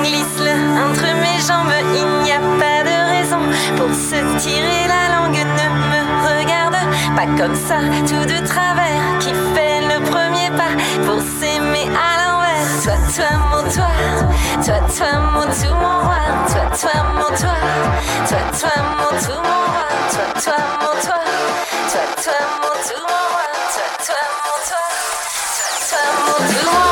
glisse-le entre mes jambes, il n'y a pas de raison pour se tirer la langue. Ne me regarde pas comme ça, tout de travers, qui fait le premier pas pour s'aimer à l'envers. Toi, mon toi, toi, mon tout, mon roi. Toi, mon toi, toi, mon tout, mon roi. Toi, mon toi, toi, mon tout, mon roi. Toi, mon toi, toi, mon tout, mon roi.